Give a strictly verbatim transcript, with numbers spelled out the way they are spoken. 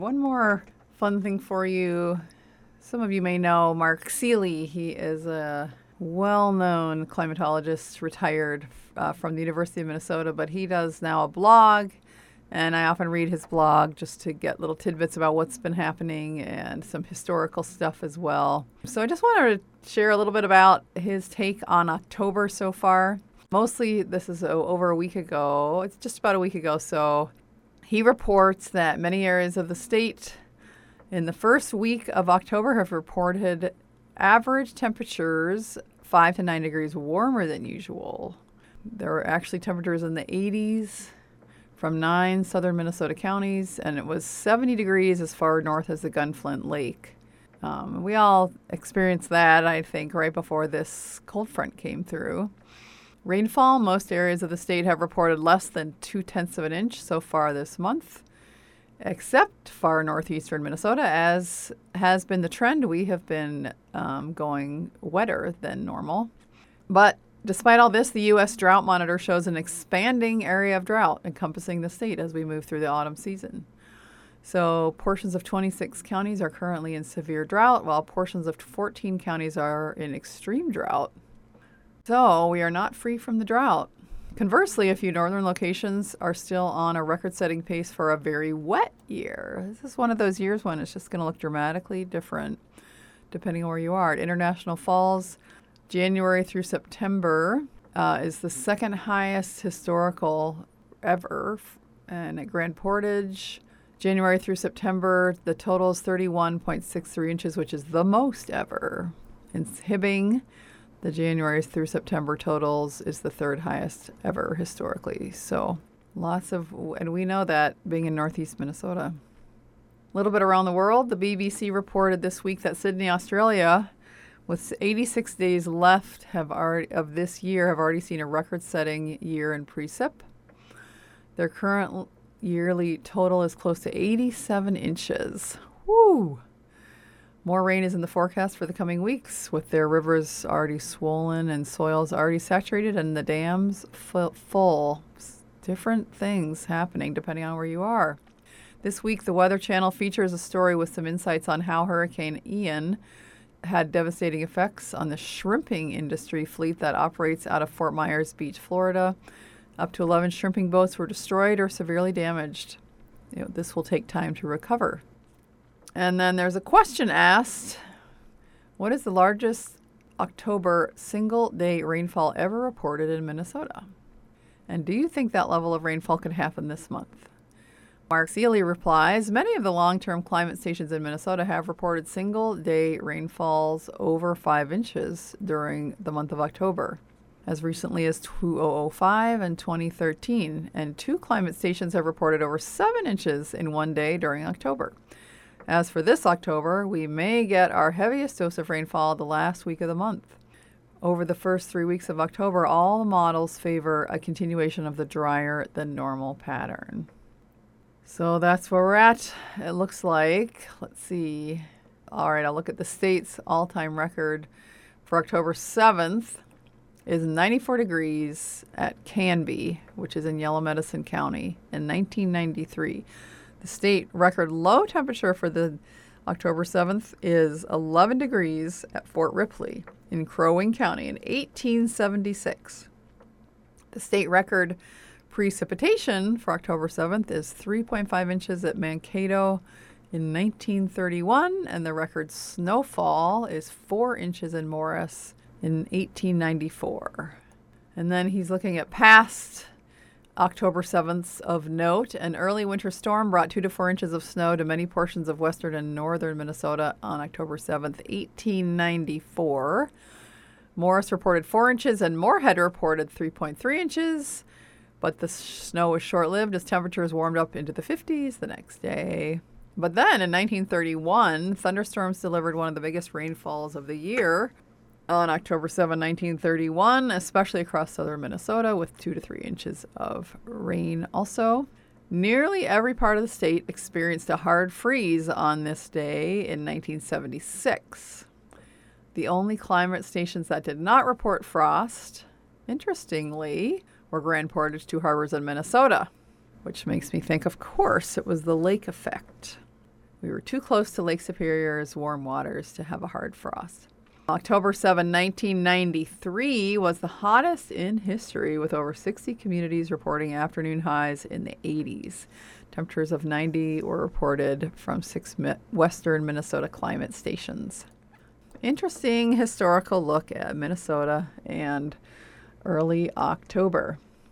One more fun thing for you. Some of you may know Mark Seeley. He is a well-known climatologist, retired uh, from the University of Minnesota, but he does now a blog, and I often read his blog just to get little tidbits about what's been happening and some historical stuff as well. So I just wanted to share a little bit about his take on October so far. Mostly this is over a week ago. It's just about a week ago, so he reports that many areas of the state in the first week of October have reported average temperatures five to nine degrees warmer than usual. There were actually temperatures in the eighties from nine southern Minnesota counties, and it was seventy degrees as far north as the Gunflint Lake. Um, we all experienced that, I think, right before this cold front came through. Rainfall, most areas of the state have reported less than two-tenths of an inch so far this month, except far northeastern Minnesota. As has been the trend, we have been um, going wetter than normal. But despite all this, the U S Drought Monitor shows an expanding area of drought encompassing the state as we move through the autumn season. So portions of twenty-six counties are currently in severe drought, while portions of fourteen counties are in extreme drought. So we are not free from the drought. Conversely, a few northern locations are still on a record-setting pace for a very wet year. This is one of those years when it's just going to look dramatically different depending on where you are. At International Falls, January through September uh, is the second highest historical ever. And at Grand Portage, January through September, the total is thirty-one point six three inches, which is the most ever. In Hibbing, the January through September totals is the third highest ever historically. So lots of, and we know that being in northeast Minnesota. A little bit around the world, the B B C reported this week that Sydney, Australia, with eighty-six days left have already, of this year, have already seen a record-setting year in precip. Their current yearly total is close to eighty-seven inches. Woo! More rain is in the forecast for the coming weeks, with their rivers already swollen and soils already saturated and the dams f- full. Different things happening depending on where you are. This week, the Weather Channel features a story with some insights on how Hurricane Ian had devastating effects on the shrimping industry fleet that operates out of Fort Myers Beach, Florida. Up to eleven shrimping boats were destroyed or severely damaged. You know, this will take time to recover. And then there's a question asked, what is the largest October single-day rainfall ever reported in Minnesota? And do you think that level of rainfall could happen this month? Mark Seeley replies, many of the long-term climate stations in Minnesota have reported single-day rainfalls over five inches during the month of October, as recently as two thousand five and twenty thirteen. And two climate stations have reported over seven inches in one day during October. As for this October, we may get our heaviest dose of rainfall the last week of the month. Over the first three weeks of October, all the models favor a continuation of the drier than normal pattern. So that's where we're at, it looks like. Let's see. All right, I'll look at the state's all-time record for October seventh is ninety-four degrees at Canby, which is in Yellow Medicine County, in nineteen ninety-three. The state record low temperature for the October seventh is eleven degrees at Fort Ripley in Crow Wing County in eighteen seventy-six. The state record precipitation for October seventh is three point five inches at Mankato in nineteen thirty-one, and the record snowfall is four inches in Morris in eighteen ninety-four. And then he's looking at past October seventh of note. An early winter storm brought two to four inches of snow to many portions of western and northern Minnesota on October seventh, eighteen ninety-four. Morris reported four inches and Moorhead reported three point three inches, but the snow was short-lived as temperatures warmed up into the fifties the next day. But then in nineteen thirty-one, thunderstorms delivered one of the biggest rainfalls of the year on October seventh, nineteen thirty-one, especially across southern Minnesota, with two to three inches of rain also. Nearly every part of the state experienced a hard freeze on this day in nineteen seventy-six. The only climate stations that did not report frost, interestingly, were Grand Portage, Two Harbors, and Minnesota, which makes me think, of course, it was the lake effect. We were too close to Lake Superior's warm waters to have a hard frost. October seventh, nineteen ninety-three was the hottest in history, with over sixty communities reporting afternoon highs in the eighties. Temperatures of ninety were reported from six mi- western Minnesota climate stations. Interesting historical look at Minnesota and early October.